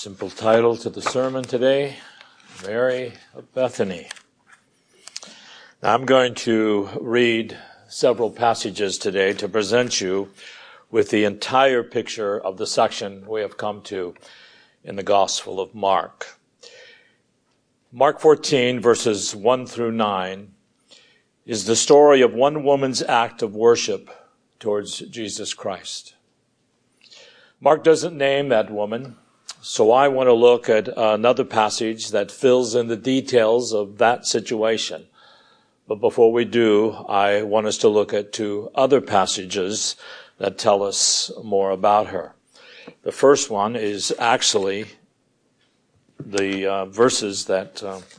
Simple title to the sermon today, Mary of Bethany. Now, I'm going to read several passages today to present you with the entire picture of the section we have come to in the Gospel of Mark. Mark 14, verses 1 through 9, is the story of one woman's act of worship towards Jesus Christ. Mark doesn't name that woman, so I want to look at another passage that fills in the details of that situation. But before we do, I want us to look at two other passages that tell us more about her. The first one is actually the verses that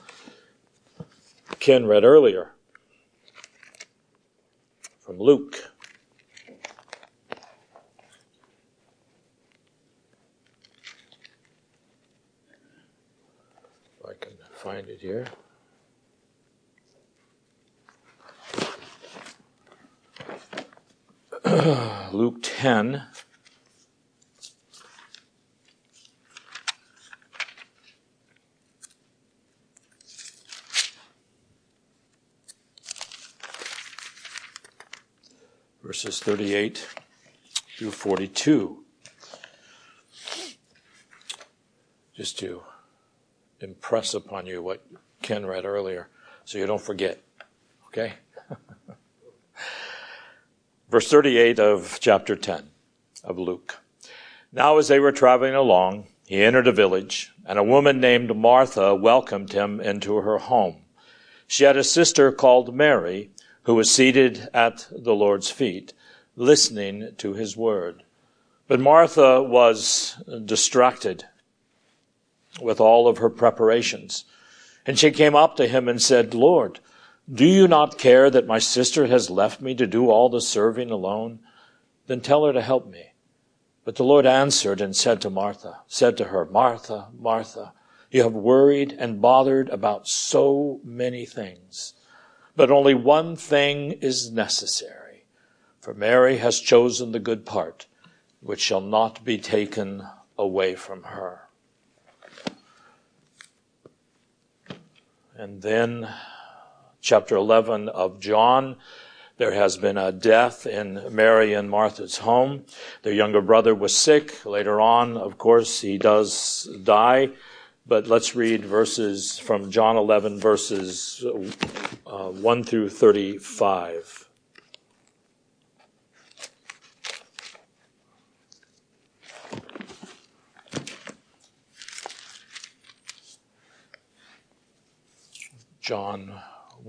Ken read earlier from Luke. If I can find it here. Luke 10. Verses 38 through 42. Just to impress upon you what Ken read earlier, so you don't forget. Okay? Verse 38 of chapter 10 of Luke. Now as they were traveling along, he entered a village, and a woman named Martha welcomed him into her home. She had a sister called Mary, who was seated at the Lord's feet, listening to his word. But Martha was distracted with all of her preparations. And she came up to him and said, "Lord, do you not care that my sister has left me to do all the serving alone? Then tell her to help me." But the Lord answered and said to her, "Martha, Martha, you have worried and bothered about so many things. But only one thing is necessary. For Mary has chosen the good part, which shall not be taken away from her." And then, chapter 11 of John, there has been a death in Mary and Martha's home. Their younger brother was sick. Later on, of course, he does die. But let's read verses from John 11, verses 1 through 35. John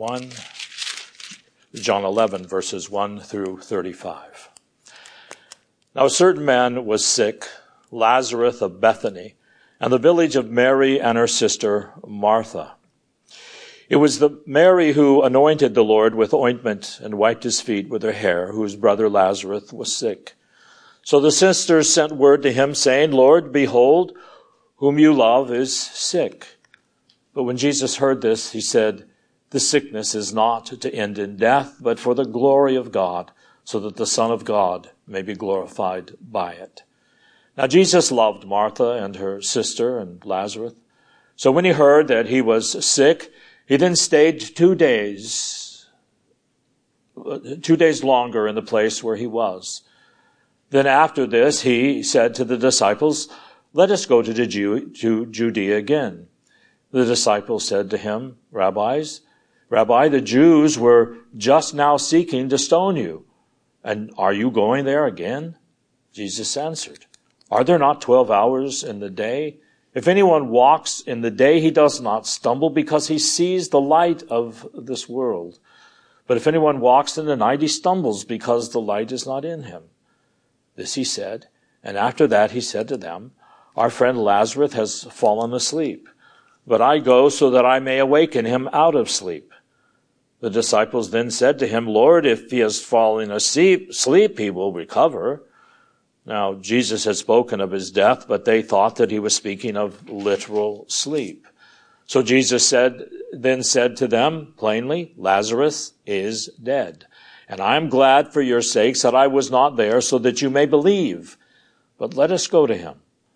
11, verses 1 through 35. Now a certain man was sick, Lazarus of Bethany, and the village of Mary and her sister Martha. It was the Mary who anointed the Lord with ointment and wiped his feet with her hair, whose brother Lazarus was sick. So the sisters sent word to him, saying, "Lord, behold, whom you love is sick." But when Jesus heard this, he said, "The sickness is not to end in death, but for the glory of God, so that the Son of God may be glorified by it." Now Jesus loved Martha and her sister and Lazarus. So when he heard that he was sick, he then stayed 2 days longer in the place where he was. Then after this, he said to the disciples, "Let us go to Judea again." The disciples said to him, Rabbi, the Jews were just now seeking to stone you, and are you going there again?" Jesus answered, "Are there not 12 hours in the day? If anyone walks in the day, he does not stumble because he sees the light of this world. But if anyone walks in the night, he stumbles because the light is not in him." This he said, and after that he said to them, "Our friend Lazarus has fallen asleep, but I go so that I may awaken him out of sleep." The disciples then said to him, "Lord, if he has fallen asleep, he will recover." Now, Jesus had spoken of his death, but they thought that he was speaking of literal sleep. So Jesus then said to them plainly, "Lazarus is dead. And I am glad for your sakes that I was not there, so that you may believe. But let us go to him."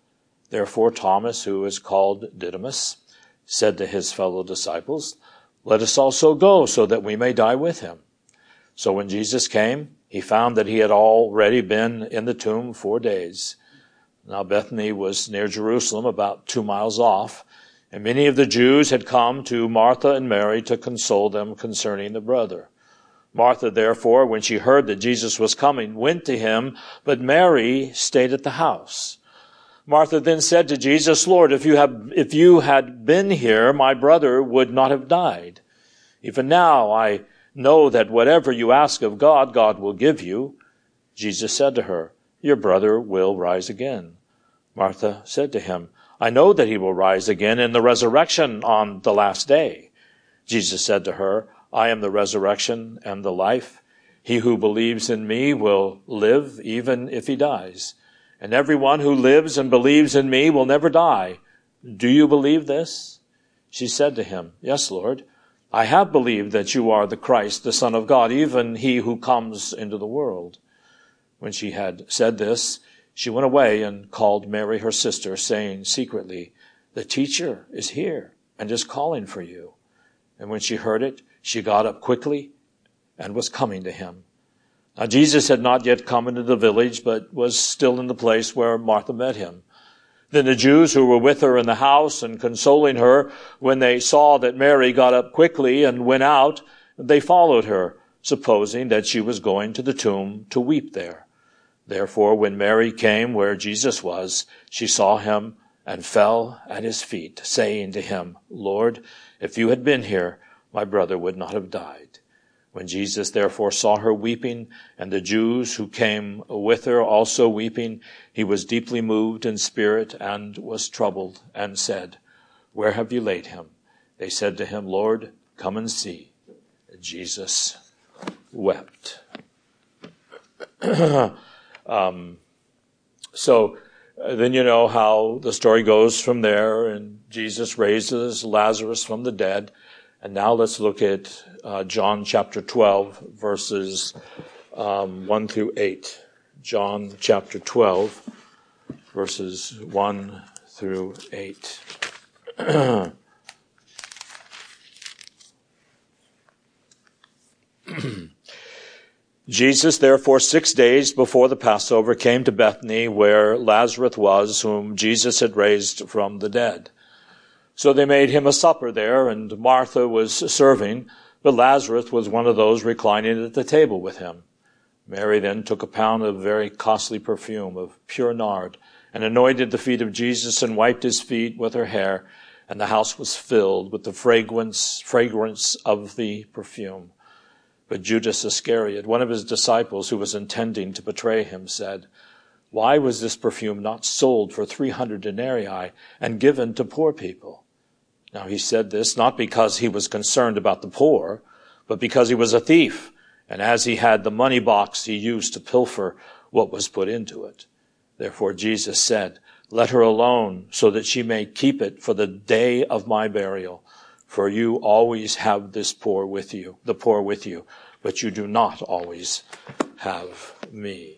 Therefore Thomas, who is called Didymus, said to his fellow disciples, "Let us also go, so that we may die with him." So when Jesus came, he found that he had already been in the tomb 4 days. Now Bethany was near Jerusalem, about 2 miles off, and many of the Jews had come to Martha and Mary to console them concerning the brother. Martha, therefore, when she heard that Jesus was coming, went to him, but Mary stayed at the house. Martha then said to Jesus, "Lord, if you had been here, my brother would not have died. Even now I know that whatever you ask of God, God will give you." Jesus said to her, "Your brother will rise again." Martha said to him, "I know that he will rise again in the resurrection on the last day." Jesus said to her, "I am the resurrection and the life. He who believes in me will live even if he dies. And everyone who lives and believes in me will never die. Do you believe this?" She said to him, "Yes, Lord. I have believed that you are the Christ, the Son of God, even he who comes into the world." When she had said this, she went away and called Mary her sister, saying secretly, "The teacher is here and is calling for you." And when she heard it, she got up quickly and was coming to him. Now Jesus had not yet come into the village, but was still in the place where Martha met him. Then the Jews who were with her in the house and consoling her, when they saw that Mary got up quickly and went out, they followed her, supposing that she was going to the tomb to weep there. Therefore, when Mary came where Jesus was, she saw him and fell at his feet, saying to him, "Lord, if you had been here, my brother would not have died." When Jesus therefore saw her weeping, and the Jews who came with her also weeping, he was deeply moved in spirit and was troubled, and said, "Where have you laid him?" They said to him, "Lord, come and see." And Jesus wept. Then you know how the story goes from there, and Jesus raises Lazarus from the dead. And now let's look at John chapter 12, verses 1 through 8. John chapter 12, verses 1 through 8. Jesus, therefore, 6 days before the Passover, came to Bethany, where Lazarus was, whom Jesus had raised from the dead. So they made him a supper there, and Martha was serving, but Lazarus was one of those reclining at the table with him. Mary then took a pound of very costly perfume of pure nard, and anointed the feet of Jesus, and wiped his feet with her hair, and the house was filled with the fragrance of the perfume. But Judas Iscariot, one of his disciples who was intending to betray him, said, "Why was this perfume not sold for 300 denarii and given to poor people?" Now he said this not because he was concerned about the poor, but because he was a thief, and as he had the money box, he used to pilfer what was put into it. Therefore Jesus said, "Let her alone, so that she may keep it for the day of my burial. For you always have the poor with you, but you do not always have me."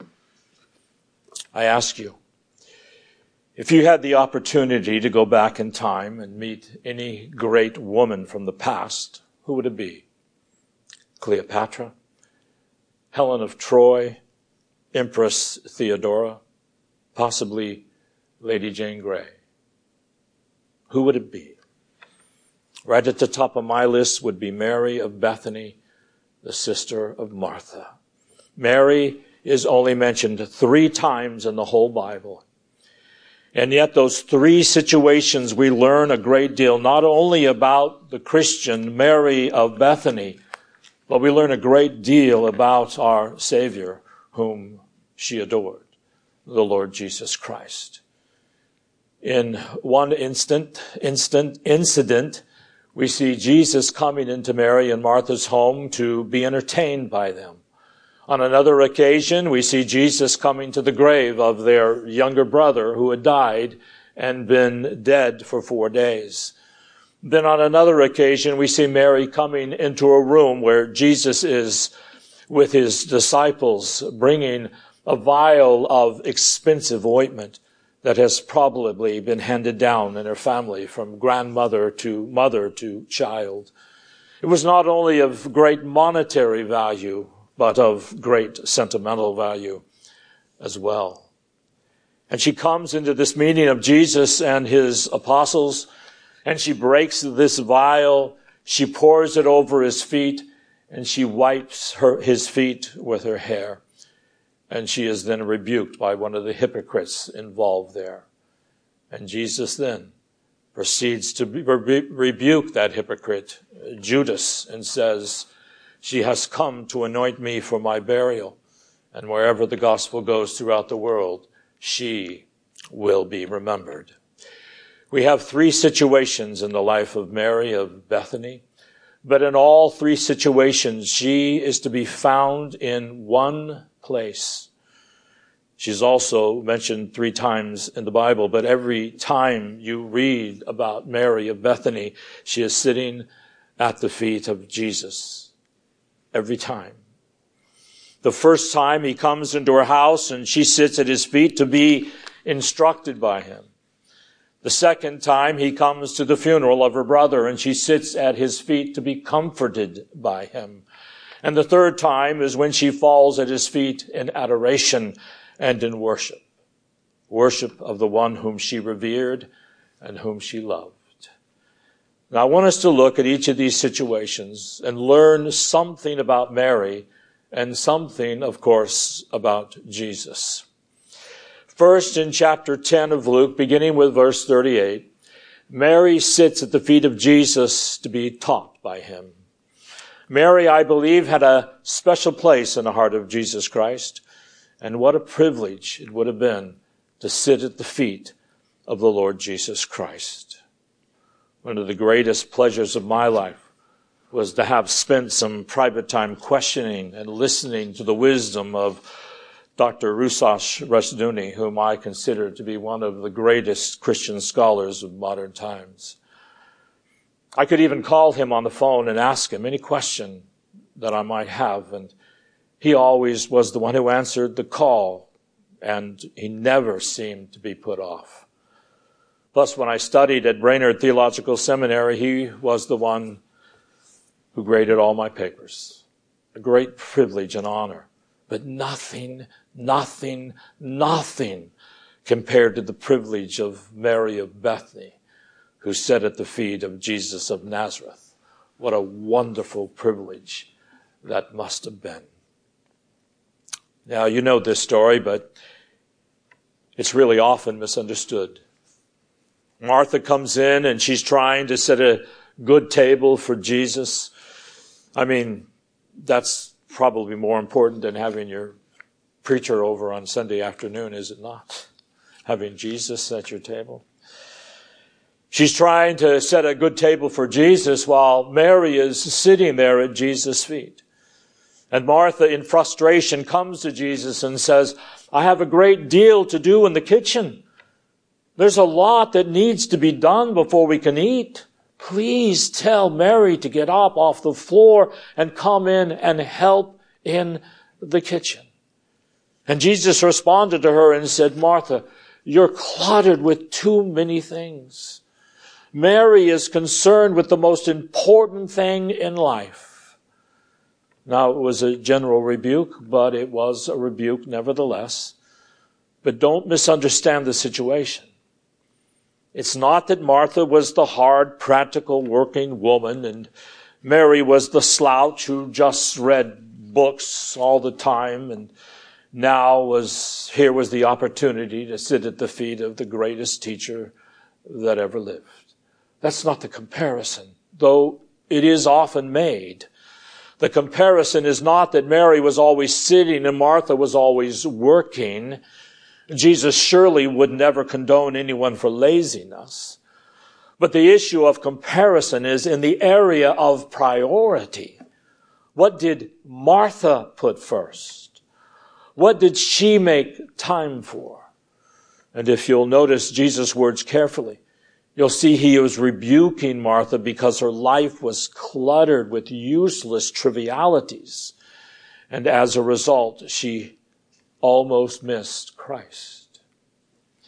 I ask you, if you had the opportunity to go back in time and meet any great woman from the past, who would it be? Cleopatra, Helen of Troy, Empress Theodora, possibly Lady Jane Grey. Who would it be? Right at the top of my list would be Mary of Bethany, the sister of Martha. Mary is only mentioned 3 times in the whole Bible. And yet those 3 situations we learn a great deal, not only about the Christian Mary of Bethany, but we learn a great deal about our Savior, whom she adored, the Lord Jesus Christ. In one incident, we see Jesus coming into Mary and Martha's home to be entertained by them. On another occasion, we see Jesus coming to the grave of their younger brother who had died and been dead for 4 days. Then on another occasion, we see Mary coming into a room where Jesus is with his disciples, bringing a vial of expensive ointment that has probably been handed down in her family from grandmother to mother to child. It was not only of great monetary value, but of great sentimental value as well. And she comes into this meeting of Jesus and his apostles, and she breaks this vial, she pours it over his feet, and she wipes his feet with her hair. And she is then rebuked by one of the hypocrites involved there. And Jesus then proceeds to rebuke that hypocrite, Judas, and says, "She has come to anoint me for my burial. And wherever the gospel goes throughout the world, she will be remembered." We have three situations in the life of Mary of Bethany, but in all three situations, she is to be found in one place. She's also mentioned 3 times in the Bible, but every time you read about Mary of Bethany, she is sitting at the feet of Jesus. Every time. The first time he comes into her house and she sits at his feet to be instructed by him. The second time he comes to the funeral of her brother and she sits at his feet to be comforted by him. And the third time is when she falls at his feet in adoration and in worship. Worship of the one whom she revered and whom she loved. Now I want us to look at each of these situations and learn something about Mary and something, of course, about Jesus. First, in chapter 10 of Luke, beginning with verse 38, Mary sits at the feet of Jesus to be taught by him. Mary, I believe, had a special place in the heart of Jesus Christ, and what a privilege it would have been to sit at the feet of the Lord Jesus Christ. One of the greatest pleasures of my life was to have spent some private time questioning and listening to the wisdom of Dr. Rusas Rasduni, whom I consider to be one of the greatest Christian scholars of modern times. I could even call him on the phone and ask him any question that I might have, and he always was the one who answered the call, and he never seemed to be put off. Plus, when I studied at Brainerd Theological Seminary, he was the one who graded all my papers. A great privilege and honor. But nothing compared to the privilege of Mary of Bethany, who sat at the feet of Jesus of Nazareth. What a wonderful privilege that must have been. Now, you know this story, but it's really often misunderstood. Martha comes in and she's trying to set a good table for Jesus. I mean, that's probably more important than having your preacher over on Sunday afternoon, is it not? Having Jesus at your table. She's trying to set a good table for Jesus while Mary is sitting there at Jesus' feet. And Martha, in frustration, comes to Jesus and says, "I have a great deal to do in the kitchen. There's a lot that needs to be done before we can eat. Please tell Mary to get up off the floor and come in and help in the kitchen." And Jesus responded to her and said, "Martha, you're cluttered with too many things. Mary is concerned with the most important thing in life." Now, it was a general rebuke, but it was a rebuke nevertheless. But don't misunderstand the situation. It's not that Martha was the hard, practical, working woman and Mary was the slouch who just read books all the time and now here was the opportunity to sit at the feet of the greatest teacher that ever lived. That's not the comparison, though it is often made. The comparison is not that Mary was always sitting and Martha was always working. Jesus surely would never condone anyone for laziness. But the issue of comparison is in the area of priority. What did Martha put first? What did she make time for? And if you'll notice Jesus' words carefully, you'll see he was rebuking Martha because her life was cluttered with useless trivialities. And as a result, she almost missed Christ.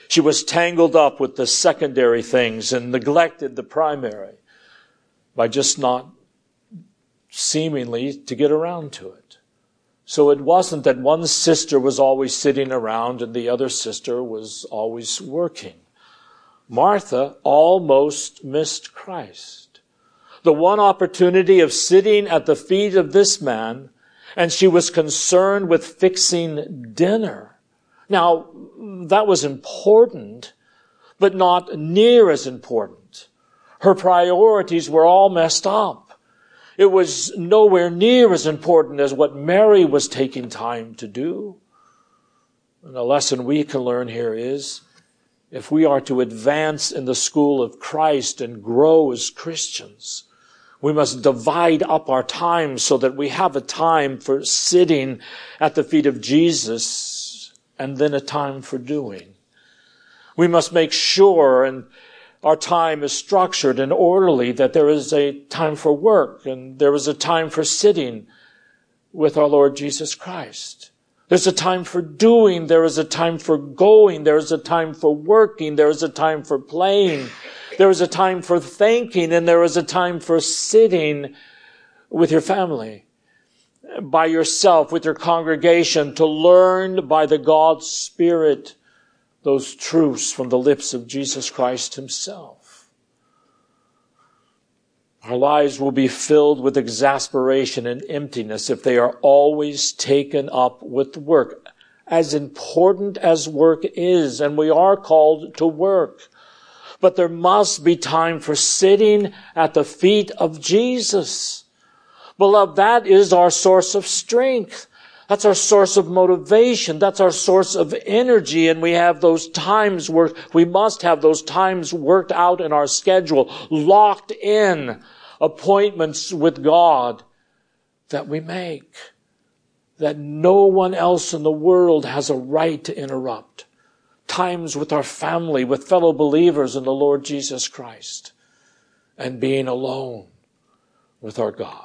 She was tangled up with the secondary things and neglected the primary by just not seemingly to get around to it. So it wasn't that one sister was always sitting around and the other sister was always working. Martha almost missed Christ. The one opportunity of sitting at the feet of this man, and she was concerned with fixing dinner. Now, that was important, but not near as important. Her priorities were all messed up. It was nowhere near as important as what Mary was taking time to do. And the lesson we can learn here is, if we are to advance in the school of Christ and grow as Christians, we must divide up our time so that we have a time for sitting at the feet of Jesus and then a time for doing. We must make sure and our time is structured and orderly, that there is a time for work and there is a time for sitting with our Lord Jesus Christ. There's a time for doing, there is a time for going, there is a time for working, there is a time for playing, there is a time for thinking, and there is a time for sitting with your family, by yourself, with your congregation, to learn by the God's Spirit those truths from the lips of Jesus Christ himself. Our lives will be filled with exasperation and emptiness if they are always taken up with work. As important as work is, and we are called to work, but there must be time for sitting at the feet of Jesus. Beloved, that is our source of strength. That's our source of motivation. That's our source of energy. And we have those times we must have those times worked out in our schedule, locked in appointments with God that we make, that no one else in the world has a right to interrupt. Times with our family, with fellow believers in the Lord Jesus Christ, and being alone with our God.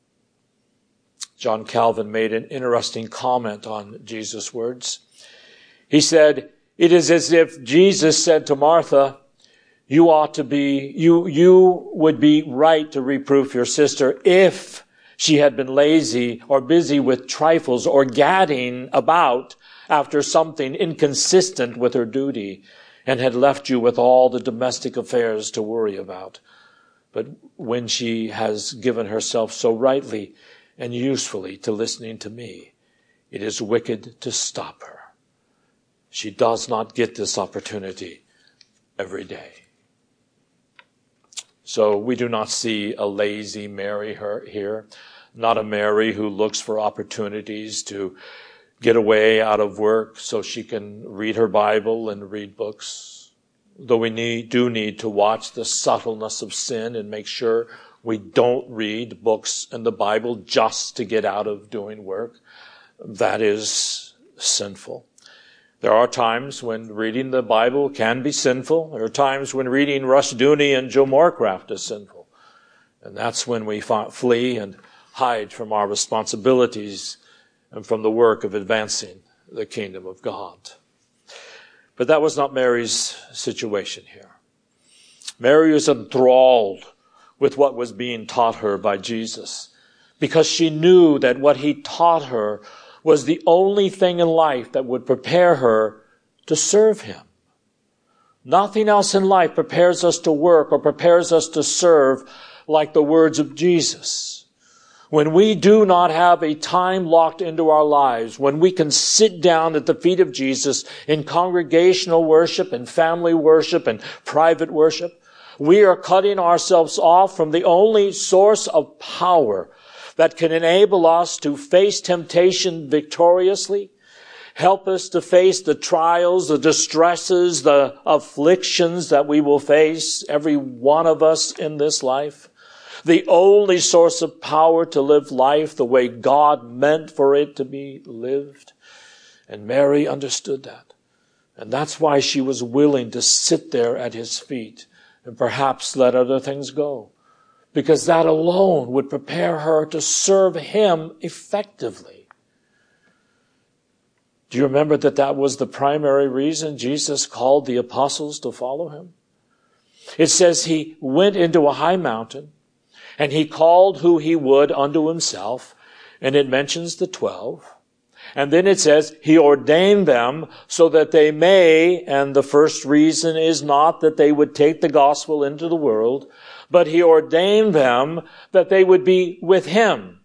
John Calvin made an interesting comment on Jesus' words. He said, "It is as if Jesus said to Martha, you would be right to reproof your sister if she had been lazy or busy with trifles or gadding about after something inconsistent with her duty and had left you with all the domestic affairs to worry about. But when she has given herself so rightly and usefully to listening to me, it is wicked to stop her. She does not get this opportunity every day." So we do not see a lazy Mary here, not a Mary who looks for opportunities to get away out of work so she can read her Bible and read books. Though we do need to watch the subtleness of sin and make sure we don't read books and the Bible just to get out of doing work. That is sinful. There are times when reading the Bible can be sinful. There are times when reading Rushdoony and Joe Morecraft is sinful. And that's when we flee and hide from our responsibilities and from the work of advancing the kingdom of God. But that was not Mary's situation here. Mary was enthralled with what was being taught her by Jesus, because she knew that what he taught her was the only thing in life that would prepare her to serve him. Nothing else in life prepares us to work or prepares us to serve like the words of Jesus. When we do not have a time locked into our lives, when we can sit down at the feet of Jesus in congregational worship and family worship and private worship, we are cutting ourselves off from the only source of power that can enable us to face temptation victoriously, help us to face the trials, the distresses, the afflictions that we will face, every one of us in this life. The only source of power to live life the way God meant for it to be lived. And Mary understood that. And that's why she was willing to sit there at his feet and perhaps let other things go, because that alone would prepare her to serve him effectively. Do you remember that was the primary reason Jesus called the apostles to follow him? It says he went into a high mountain and he called who he would unto himself, and it mentions the 12. And then it says he ordained them so that they may, and the first reason is not that they would take the gospel into the world, but he ordained them that they would be with him.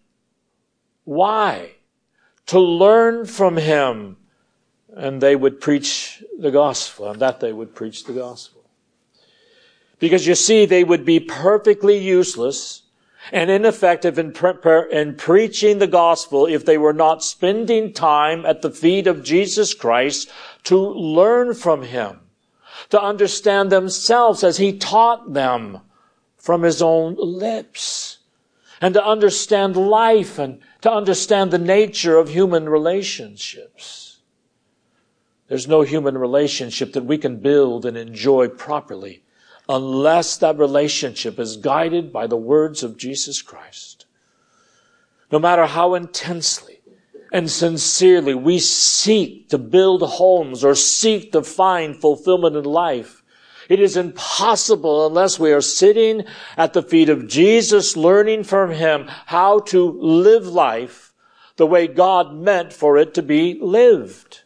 Why? To learn from him, and they would preach the gospel, and that they would preach the gospel. Because you see, they would be perfectly useless and ineffective in preaching the gospel if they were not spending time at the feet of Jesus Christ to learn from him, to understand themselves as he taught them from his own lips, and to understand life and to understand the nature of human relationships. There's no human relationship that we can build and enjoy properly unless that relationship is guided by the words of Jesus Christ. No matter how intensely and sincerely we seek to build homes or seek to find fulfillment in life, it is impossible unless we are sitting at the feet of Jesus, learning from him how to live life the way God meant for it to be lived.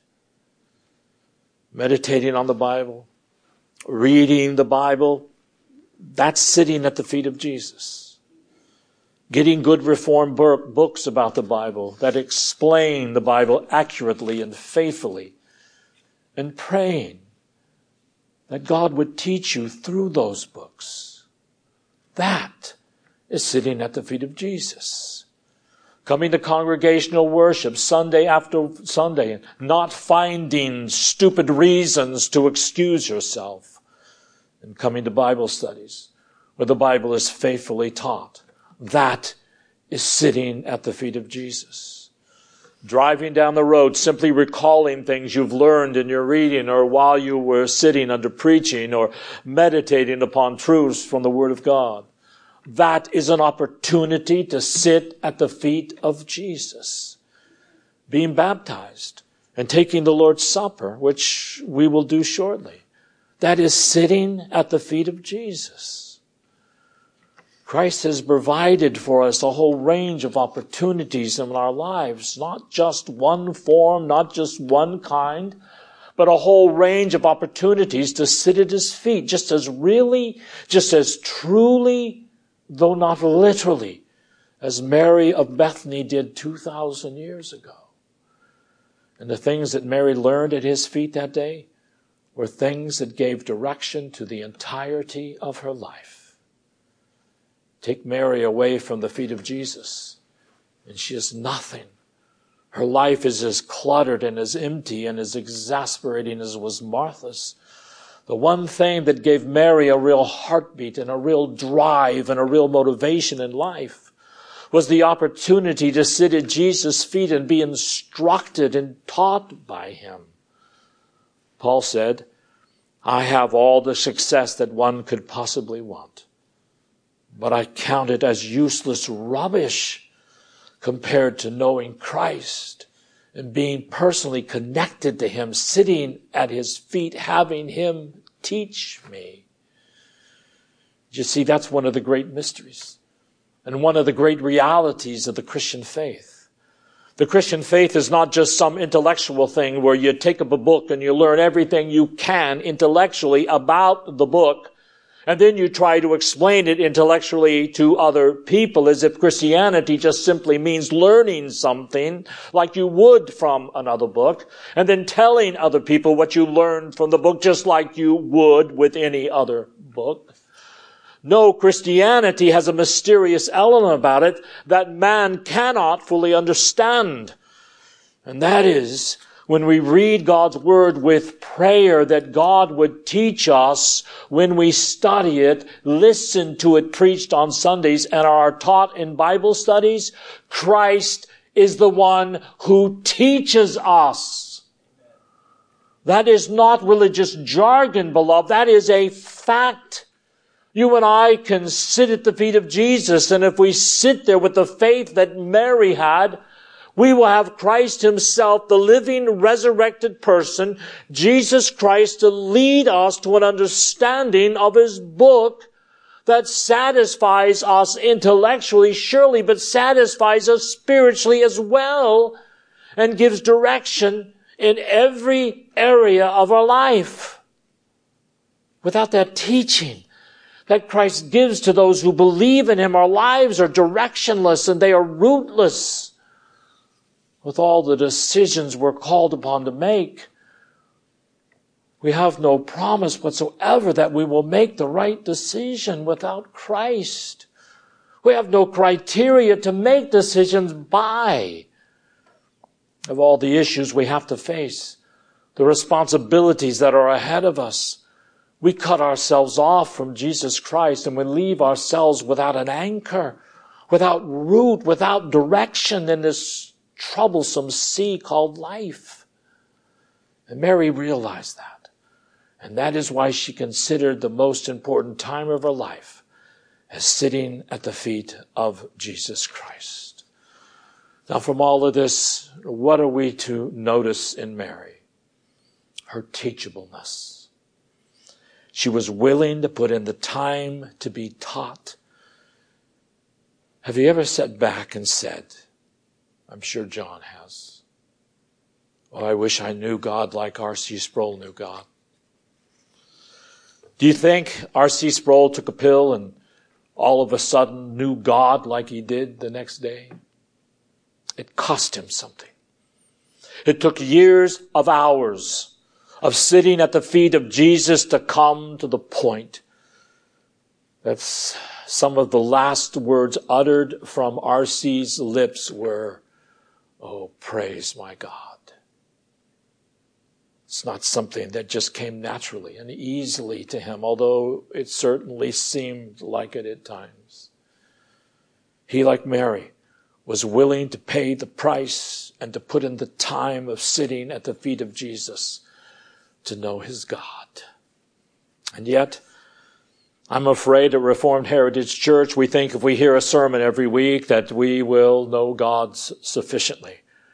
Meditating on the Bible, reading the Bible, that's sitting at the feet of Jesus. Getting good Reformed books about the Bible that explain the Bible accurately and faithfully, and praying that God would teach you through those books. That is sitting at the feet of Jesus. Coming to congregational worship Sunday after Sunday and not finding stupid reasons to excuse yourself. And coming to Bible studies where the Bible is faithfully taught. That is sitting at the feet of Jesus. Driving down the road, simply recalling things you've learned in your reading or while you were sitting under preaching or meditating upon truths from the Word of God. That is an opportunity to sit at the feet of Jesus. Being baptized and taking the Lord's Supper, which we will do shortly. That is sitting at the feet of Jesus. Christ has provided for us a whole range of opportunities in our lives, not just one form, not just one kind, but a whole range of opportunities to sit at his feet, just as truly, though not literally, as Mary of Bethany did 2,000 years ago. And the things that Mary learned at his feet that day were things that gave direction to the entirety of her life. Take Mary away from the feet of Jesus, and she is nothing. Her life is as cluttered and as empty and as exasperating as was Martha's. The one thing that gave Mary a real heartbeat and a real drive and a real motivation in life was the opportunity to sit at Jesus' feet and be instructed and taught by him. Paul said, I have all the success that one could possibly want, but I count it as useless rubbish compared to knowing Christ and being personally connected to him, sitting at his feet, having him teach me. You see, that's one of the great mysteries and one of the great realities of the Christian faith. The Christian faith is not just some intellectual thing where you take up a book and you learn everything you can intellectually about the book, and then you try to explain it intellectually to other people as if Christianity just simply means learning something like you would from another book, and then telling other people what you learned from the book just like you would with any other book. No, Christianity has a mysterious element about it that man cannot fully understand. And that is when we read God's Word with prayer that God would teach us, when we study it, listen to it preached on Sundays, and are taught in Bible studies, Christ is the one who teaches us. That is not religious jargon, beloved. That is a fact. You and I can sit at the feet of Jesus, and if we sit there with the faith that Mary had, We will have Christ himself, the living, resurrected person, Jesus Christ, to lead us to an understanding of his book that satisfies us intellectually, surely, but satisfies us spiritually as well, and gives direction in every area of our life. Without that teaching that Christ gives to those who believe in him, our lives are directionless and they are rootless. With all the decisions we're called upon to make, we have no promise whatsoever that we will make the right decision without Christ. We have no criteria to make decisions by. Of all the issues we have to face, the responsibilities that are ahead of us, we cut ourselves off from Jesus Christ and we leave ourselves without an anchor, without root, without direction in this troublesome sea called life. And Mary realized that. And that is why she considered the most important time of her life as sitting at the feet of Jesus Christ. Now, from all of this, what are we to notice in Mary? Her teachableness. She was willing to put in the time to be taught. Have you ever sat back and said, I'm sure John has, well, I wish I knew God like R.C. Sproul knew God. Do you think R.C. Sproul took a pill and all of a sudden knew God like he did the next day? It cost him something. It took years of hours of sitting at the feet of Jesus to come to the point. That's some of the last words uttered from R.C.'s lips were, oh, praise my God. It's not something that just came naturally and easily to him, although it certainly seemed like it at times. He, like Mary, was willing to pay the price and to put in the time of sitting at the feet of Jesus to know his God. And yet, I'm afraid at Reformed Heritage Church, we think if we hear a sermon every week that we will know God sufficiently.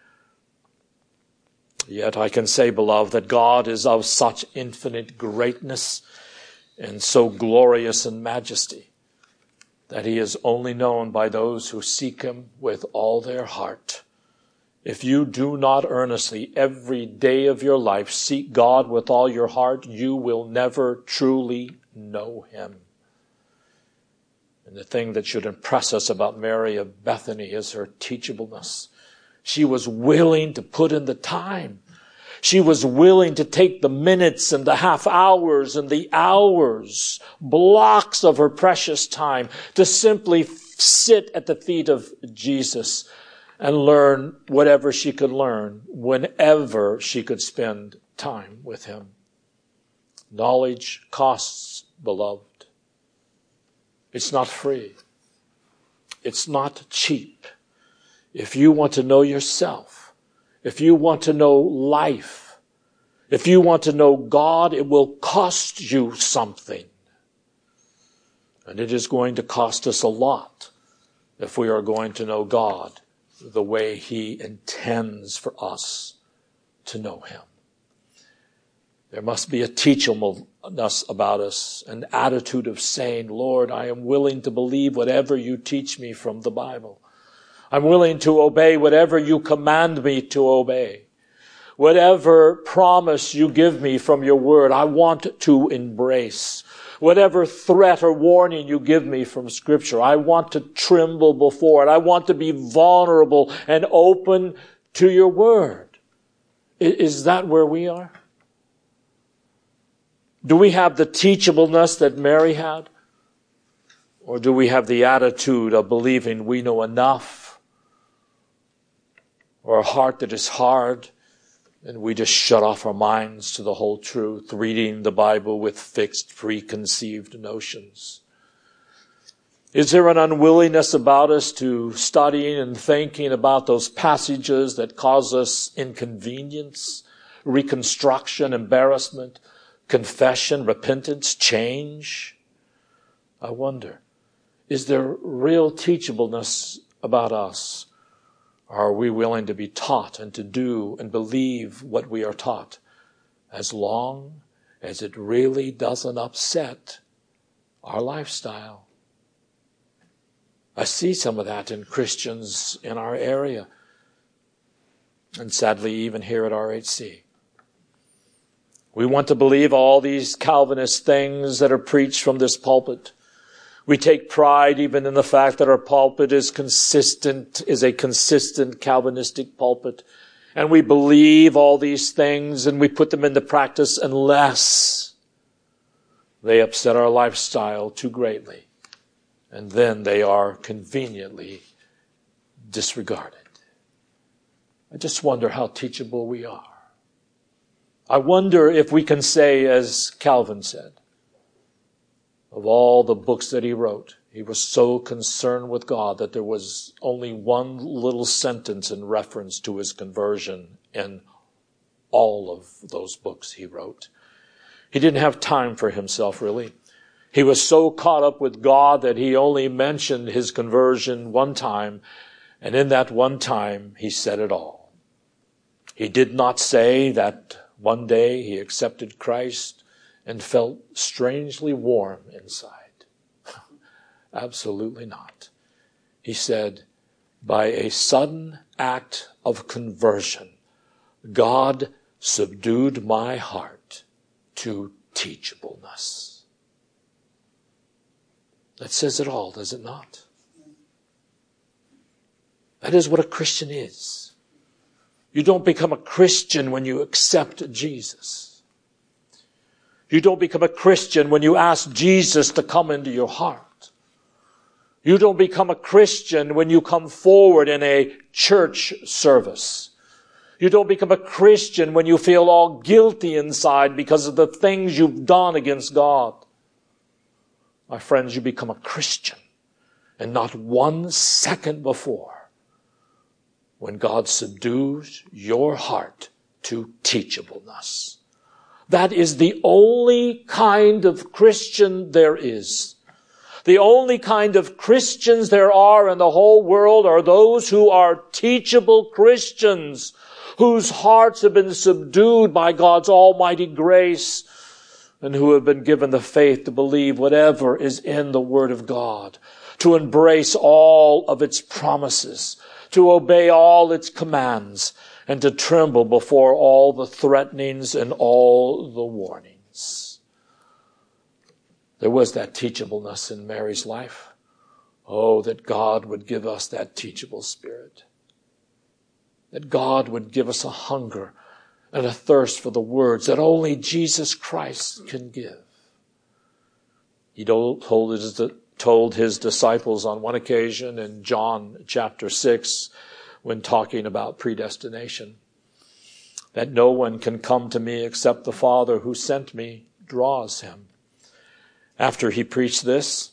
Yet I can say, beloved, that God is of such infinite greatness and so glorious in majesty that he is only known by those who seek him with all their heart. If you do not earnestly every day of your life seek God with all your heart, you will never truly know him. And the thing that should impress us about Mary of Bethany is her teachableness. She was willing to put in the time. She was willing to take the minutes and the half hours and the hours, blocks of her precious time, to simply sit at the feet of Jesus and learn whatever she could learn whenever she could spend time with him. Knowledge costs, beloved. It's not free. It's not cheap. If you want to know yourself, if you want to know life, if you want to know God, it will cost you something. And it is going to cost us a lot if we are going to know God the way he intends for us to know him. There must be a teachableness about us, an attitude of saying, Lord, I am willing to believe whatever you teach me from the Bible. I'm willing to obey whatever you command me to obey. Whatever promise you give me from your word, I want to embrace. Whatever threat or warning you give me from Scripture, I want to tremble before it. I want to be vulnerable and open to your word. Is that where we are? Do we have the teachableness that Mary had? Or do we have the attitude of believing we know enough? Or a heart that is hard and we just shut off our minds to the whole truth, reading the Bible with fixed, preconceived notions? Is there an unwillingness about us to studying and thinking about those passages that cause us inconvenience, reconstruction, embarrassment, confession, repentance, change? I wonder, is there real teachableness about us? Are we willing to be taught and to do and believe what we are taught, as long as it really doesn't upset our lifestyle? I see some of that in Christians in our area, and sadly even here at RHC. We want to believe all these Calvinist things that are preached from this pulpit. We take pride even in the fact that our pulpit is a consistent Calvinistic pulpit. And we believe all these things and we put them into practice unless they upset our lifestyle too greatly. And then they are conveniently disregarded. I just wonder how teachable we are. I wonder if we can say, as Calvin said, of all the books that he wrote, he was so concerned with God that there was only one little sentence in reference to his conversion in all of those books he wrote. He didn't have time for himself, really. He was so caught up with God that he only mentioned his conversion one time, and in that one time, he said it all. He did not say that one day he accepted Christ and felt strangely warm inside. Absolutely not. He said, by a sudden act of conversion, God subdued my heart to teachableness. That says it all, does it not? That is what a Christian is. You don't become a Christian when you accept Jesus. You don't become a Christian when you ask Jesus to come into your heart. You don't become a Christian when you come forward in a church service. You don't become a Christian when you feel all guilty inside because of the things you've done against God. My friends, you become a Christian, and not 1 second before, when God subdues your heart to teachableness. That is the only kind of Christian there is. The only kind of Christians there are in the whole world are those who are teachable Christians, whose hearts have been subdued by God's almighty grace, and who have been given the faith to believe whatever is in the Word of God, to embrace all of its promises, to obey all its commands, and to tremble before all the threatenings and all the warnings. There was that teachableness in Mary's life. Oh, that God would give us that teachable spirit. That God would give us a hunger and a thirst for the words that only Jesus Christ can give. He told his disciples on one occasion in John chapter 6, when talking about predestination, that no one can come to me except the Father who sent me draws him. After he preached this,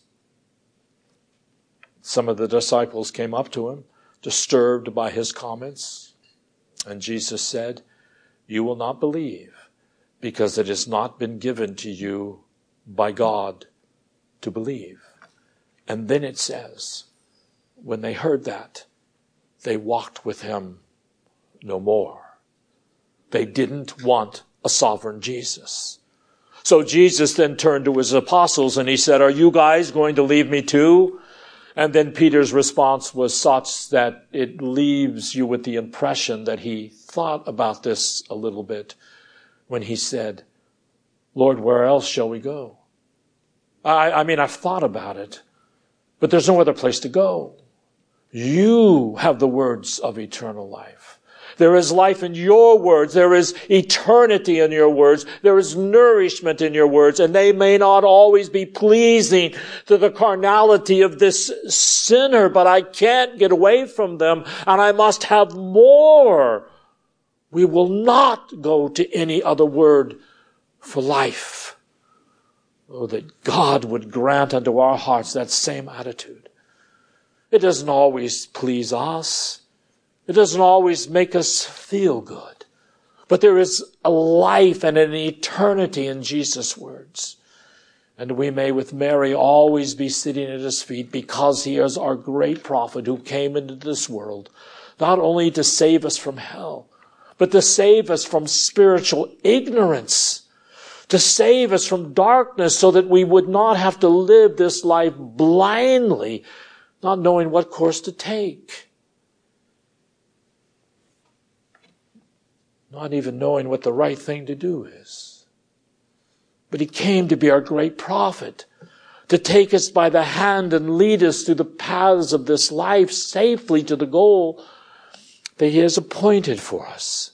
some of the disciples came up to him, disturbed by his comments. And Jesus said, you will not believe because it has not been given to you by God to believe. And then it says, when they heard that, they walked with him no more. They didn't want a sovereign Jesus. So Jesus then turned to his apostles and he said, are you guys going to leave me too? And then Peter's response was such that it leaves you with the impression that he thought about this a little bit when he said, Lord, where else shall we go? I mean, I've thought about it, but there's no other place to go. You have the words of eternal life. There is life in your words. There is eternity in your words. There is nourishment in your words. And they may not always be pleasing to the carnality of this sinner, but I can't get away from them, and I must have more. We will not go to any other word for life. Oh, that God would grant unto our hearts that same attitude. It doesn't always please us. It doesn't always make us feel good. But there is a life and an eternity in Jesus' words. And we may, with Mary, always be sitting at his feet because he is our great prophet who came into this world not only to save us from hell, but to save us from spiritual ignorance, to save us from darkness so that we would not have to live this life blindly, not knowing what course to take, not even knowing what the right thing to do is. But he came to be our great prophet, to take us by the hand and lead us through the paths of this life safely to the goal that he has appointed for us.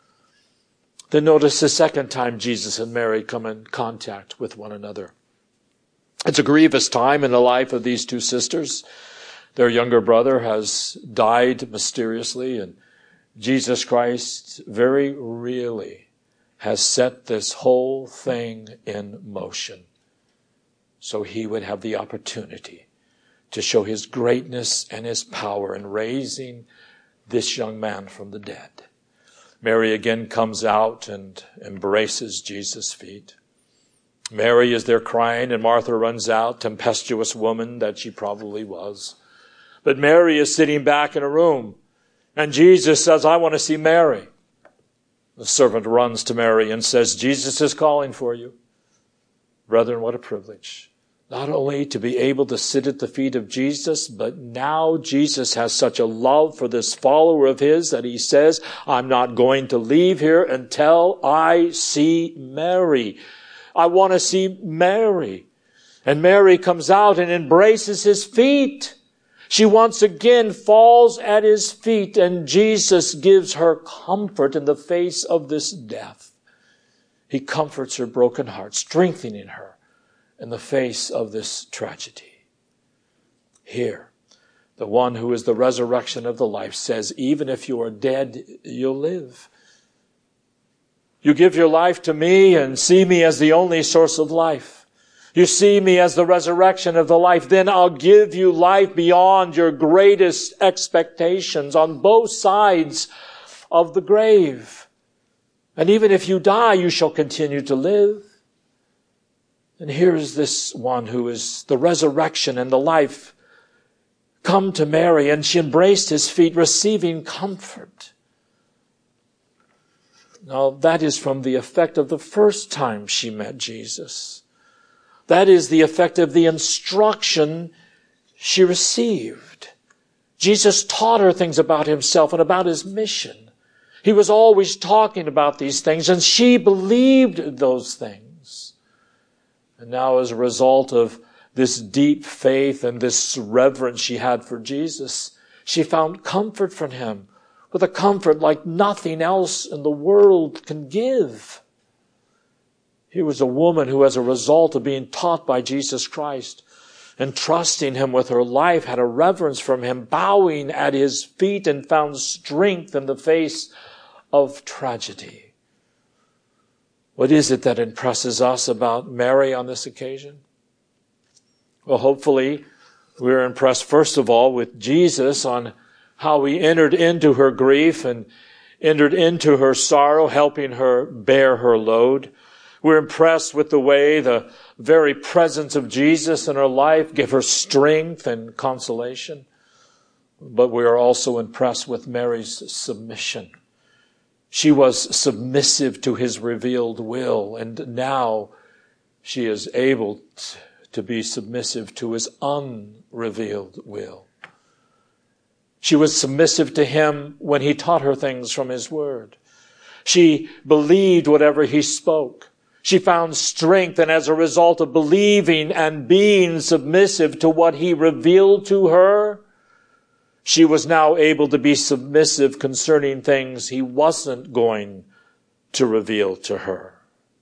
Then notice the second time Jesus and Mary come in contact with one another. It's a grievous time in the life of these two sisters. Their younger brother has died mysteriously, and Jesus Christ very really has set this whole thing in motion so he would have the opportunity to show his greatness and his power in raising this young man from the dead. Mary again comes out and embraces Jesus' feet. Mary is there crying, and Martha runs out, tempestuous woman that she probably was. But Mary is sitting back in a room, and Jesus says, "I want to see Mary." The servant runs to Mary and says, "Jesus is calling for you." Brethren, what a privilege. Not only to be able to sit at the feet of Jesus, but now Jesus has such a love for this follower of his that he says, "I'm not going to leave here until I see Mary. I want to see Mary." And Mary comes out and embraces his feet. She once again falls at his feet, and Jesus gives her comfort in the face of this death. He comforts her broken heart, strengthening her in the face of this tragedy. Here, the one who is the resurrection of the life says, even if you are dead, you'll live. You give your life to me and see me as the only source of life. You see me as the resurrection of the life. Then I'll give you life beyond your greatest expectations on both sides of the grave. And even if you die, you shall continue to live. And here is this one who is the resurrection and the life come to Mary, and she embraced his feet, receiving comfort. Now, that is from the effect of the first time she met Jesus. That is the effect of the instruction she received. Jesus taught her things about himself and about his mission. He was always talking about these things, and she believed those things. And now, as a result of this deep faith and this reverence she had for Jesus, she found comfort from him, with a comfort like nothing else in the world can give. Here was a woman who, as a result of being taught by Jesus Christ and trusting him with her life, had a reverence from him, bowing at his feet, and found strength in the face of tragedy. What is it that impresses us about Mary on this occasion? Well, hopefully we're impressed, first of all, with Jesus on how he entered into her grief and entered into her sorrow, helping her bear her load. We're impressed with the way the very presence of Jesus in her life gave her strength and consolation. But we are also impressed with Mary's submission. She was submissive to his revealed will, and now she is able to be submissive to his unrevealed will. She was submissive to him when he taught her things from his word. She believed whatever he spoke. She found strength, and as a result of believing and being submissive to what he revealed to her, she was now able to be submissive concerning things he wasn't going to reveal to her.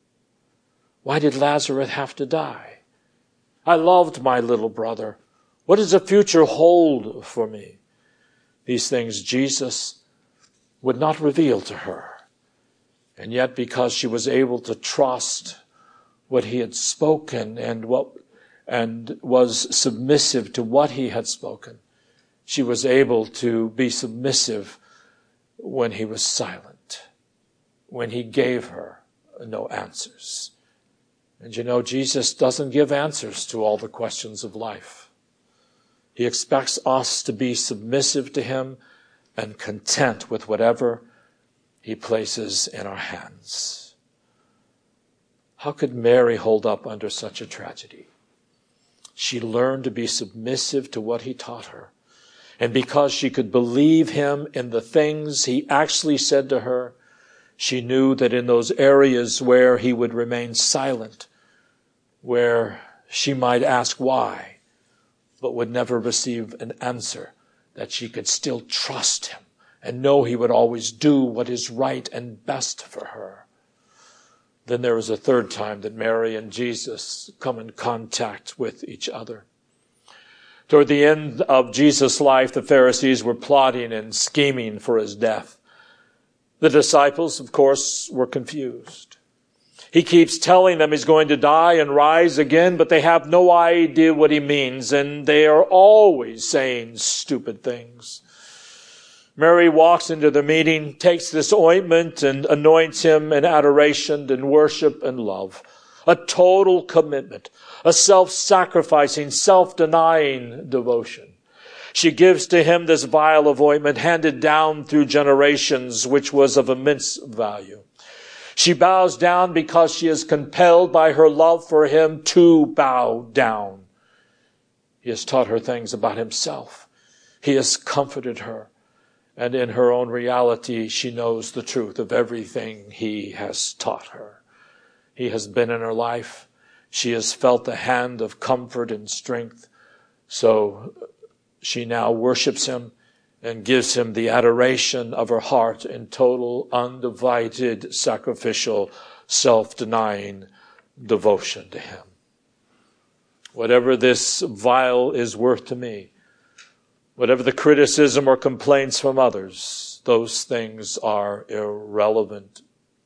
Why did Lazarus have to die? I loved my little brother. What does the future hold for me? These things Jesus would not reveal to her. And yet, because she was able to trust what he had spoken and was submissive to what he had spoken, she was able to be submissive when he was silent, when he gave her no answers. And you know, Jesus doesn't give answers to all the questions of life. He expects us to be submissive to him and content with whatever he places in our hands. How could Mary hold up under such a tragedy? She learned to be submissive to what he taught her. And because she could believe him in the things he actually said to her, she knew that in those areas where he would remain silent, where she might ask why, but would never receive an answer, that she could still trust him and know he would always do what is right and best for her. Then there was a third time that Mary and Jesus come in contact with each other. Toward the end of Jesus' life, the Pharisees were plotting and scheming for his death. The disciples, of course, were confused. He keeps telling them he's going to die and rise again, but they have no idea what he means, and they are always saying stupid things. Mary walks into the meeting, takes this ointment and anoints him in adoration and worship and love. A total commitment, a self-sacrificing, self-denying devotion. She gives to him this vial of ointment handed down through generations, which was of immense value. She bows down because she is compelled by her love for him to bow down. He has taught her things about himself. He has comforted her. And in her own reality, she knows the truth of everything he has taught her. He has been in her life. She has felt the hand of comfort and strength. So she now worships him and gives him the adoration of her heart in total, undivided, sacrificial, self-denying devotion to him. Whatever this vial is worth to me, whatever the criticism or complaints from others, those things are irrelevant.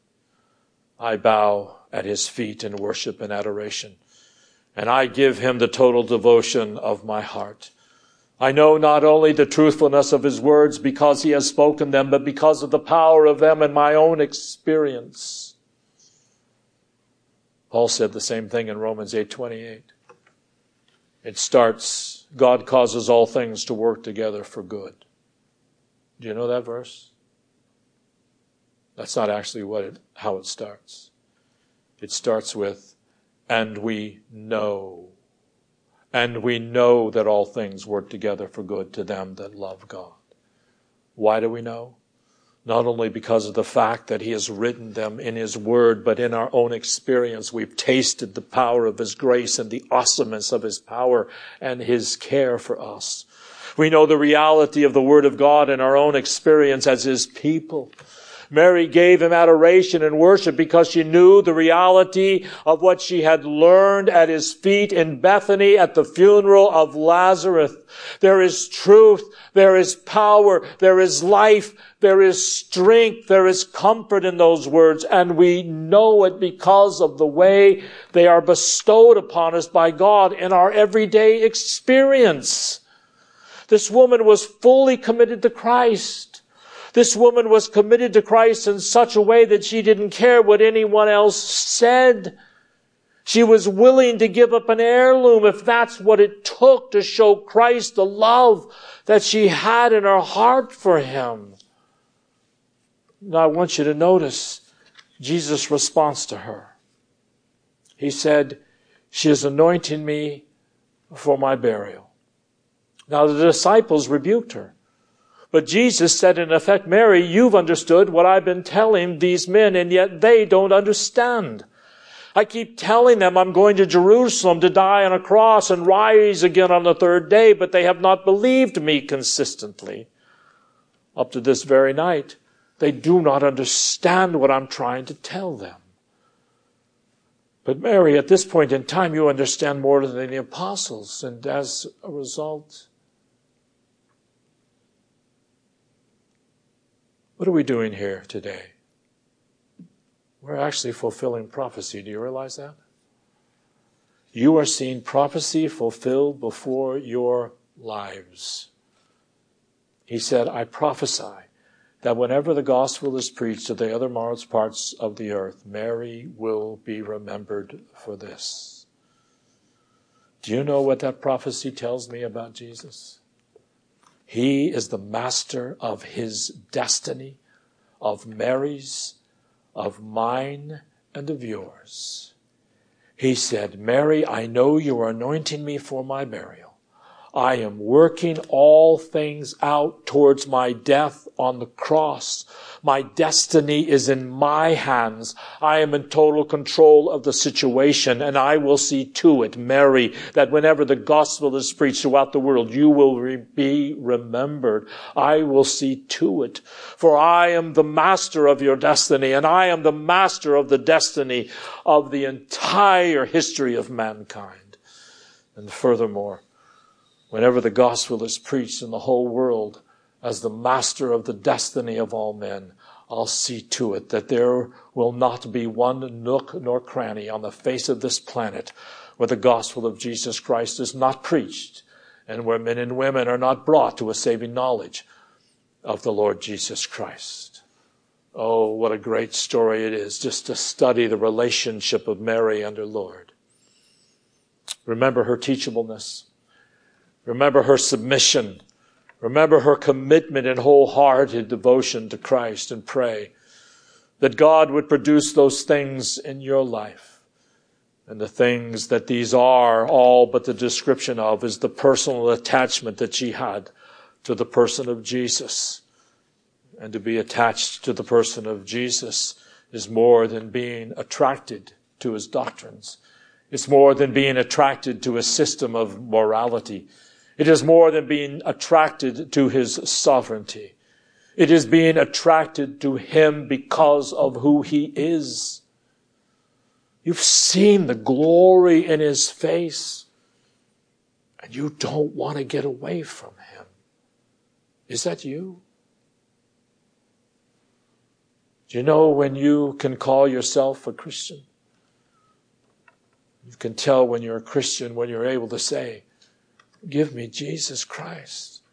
I bow at his feet in worship and adoration, and I give him the total devotion of my heart. I know not only the truthfulness of his words because he has spoken them, but because of the power of them in my own experience. Paul said the same thing in Romans 8:28. It starts, God causes all things to work together for good. Do you know that verse? That's not actually how it starts. It starts with, and we know. And we know that all things work together for good to them that love God. Why do we know? Not only because of the fact that he has written them in his word, but in our own experience, we've tasted the power of his grace and the awesomeness of his power and his care for us. We know the reality of the word of God in our own experience as his people. Mary gave him adoration and worship because she knew the reality of what she had learned at his feet in Bethany at the funeral of Lazarus. There is truth, there is power, there is life, there is strength, there is comfort in those words, and we know it because of the way they are bestowed upon us by God in our everyday experience. This woman was fully committed to Christ. This woman was committed to Christ in such a way that she didn't care what anyone else said. She was willing to give up an heirloom if that's what it took to show Christ the love that she had in her heart for him. Now I want you to notice Jesus' response to her. He said, she is anointing me for my burial. Now the disciples rebuked her. But Jesus said, in effect, Mary, you've understood what I've been telling these men, and yet they don't understand. I keep telling them I'm going to Jerusalem to die on a cross and rise again on the third day, but they have not believed me consistently. Up to this very night, they do not understand what I'm trying to tell them. But Mary, at this point in time, you understand more than the apostles, and as a result, what are we doing here today? We're actually fulfilling prophecy. Do you realize that? You are seeing prophecy fulfilled before your lives. He said, I prophesy that whenever the gospel is preached to the other parts of the earth, Mary will be remembered for this. Do you know what that prophecy tells me about Jesus? He is the master of his destiny, of Mary's, of mine, and of yours. He said, Mary, I know you are anointing me for my burial. I am working all things out towards my death on the cross. My destiny is in my hands. I am in total control of the situation, and I will see to it, Mary, that whenever the gospel is preached throughout the world, you will be remembered. I will see to it, for I am the master of your destiny, and I am the master of the destiny of the entire history of mankind. And furthermore, whenever the gospel is preached in the whole world as the master of the destiny of all men, I'll see to it that there will not be one nook nor cranny on the face of this planet where the gospel of Jesus Christ is not preached and where men and women are not brought to a saving knowledge of the Lord Jesus Christ. Oh, what a great story it is just to study the relationship of Mary and her Lord. Remember her teachableness. Remember her submission. Remember her commitment and wholehearted devotion to Christ, and pray that God would produce those things in your life. And the things that these are, all but the description of, is the personal attachment that she had to the person of Jesus. And to be attached to the person of Jesus is more than being attracted to his doctrines. It's more than being attracted to his system of morality. It is more than being attracted to his sovereignty. It is being attracted to him because of who he is. You've seen the glory in his face, and you don't want to get away from him. Is that you? Do you know when you can call yourself a Christian? You can tell when you're a Christian when you're able to say, give me Jesus Christ.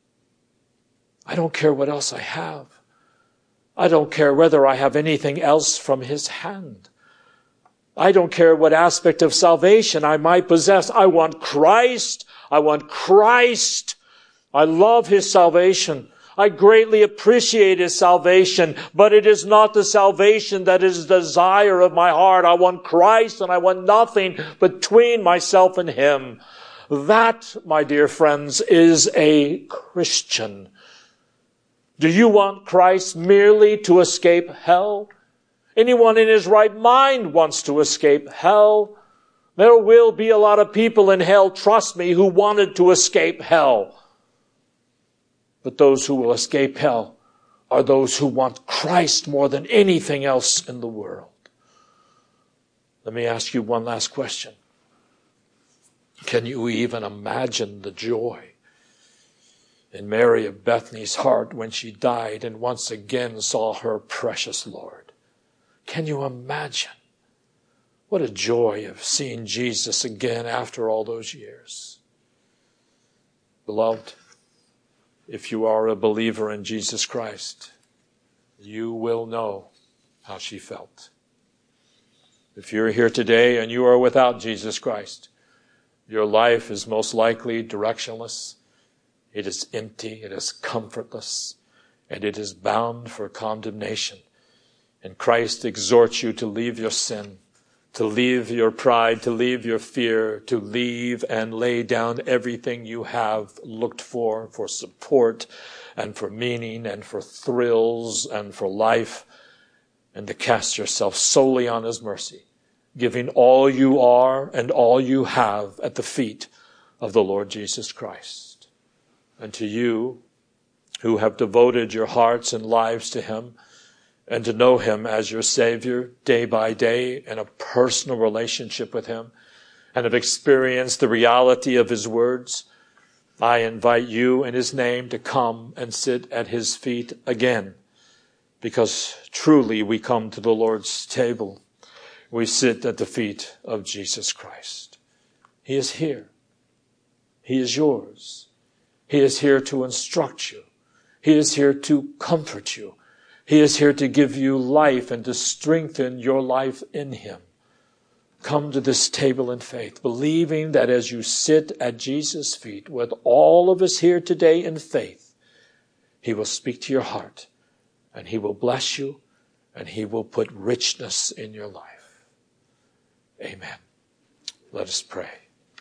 I don't care what else I have. I don't care whether I have anything else from his hand. I don't care what aspect of salvation I might possess. I want Christ. I want Christ. I love his salvation. I greatly appreciate his salvation, but it is not the salvation that is the desire of my heart. I want Christ, and I want nothing between myself and him. That, my dear friends, is a Christian. Do you want Christ merely to escape hell? Anyone in his right mind wants to escape hell. There will be a lot of people in hell, trust me, who wanted to escape hell. But those who will escape hell are those who want Christ more than anything else in the world. Let me ask you one last question. Can you even imagine the joy in Mary of Bethany's heart when she died and once again saw her precious Lord? Can you imagine? What a joy of seeing Jesus again after all those years. Beloved, if you are a believer in Jesus Christ, you will know how she felt. If you're here today and you are without Jesus Christ, your life is most likely directionless. It is empty. It is comfortless. And it is bound for condemnation. And Christ exhorts you to leave your sin, to leave your pride, to leave your fear, to leave and lay down everything you have looked for support and for meaning and for thrills and for life, and to cast yourself solely on his mercy, giving all you are and all you have at the feet of the Lord Jesus Christ. And to you who have devoted your hearts and lives to him, and to know him as your Savior day by day in a personal relationship with him, and have experienced the reality of his words, I invite you in his name to come and sit at his feet again, because truly we come to the Lord's table. We sit at the feet of Jesus Christ. He is here. He is yours. He is here to instruct you. He is here to comfort you. He is here to give you life and to strengthen your life in him. come to this table in faith, believing that as you sit at Jesus' feet with all of us here today in faith, he will speak to your heart, and he will bless you, and he will put richness in your life. Amen. Let us pray.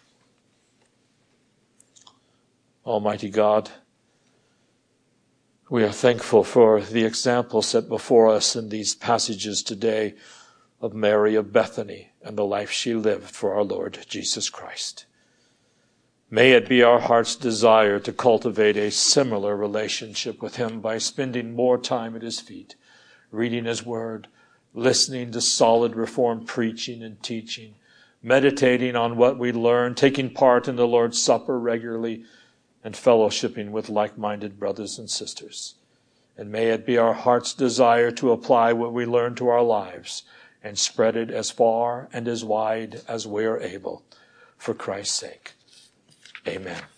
Almighty God, we are thankful for the example set before us in these passages today of Mary of Bethany and the life she lived for our Lord Jesus Christ. May it be our heart's desire to cultivate a similar relationship with him by spending more time at his feet, reading his word, listening to solid Reformed preaching and teaching, meditating on what we learn, taking part in the Lord's Supper regularly, and fellowshipping with like-minded brothers and sisters. And may it be our heart's desire to apply what we learn to our lives and spread it as far and as wide as we are able, for Christ's sake. Amen.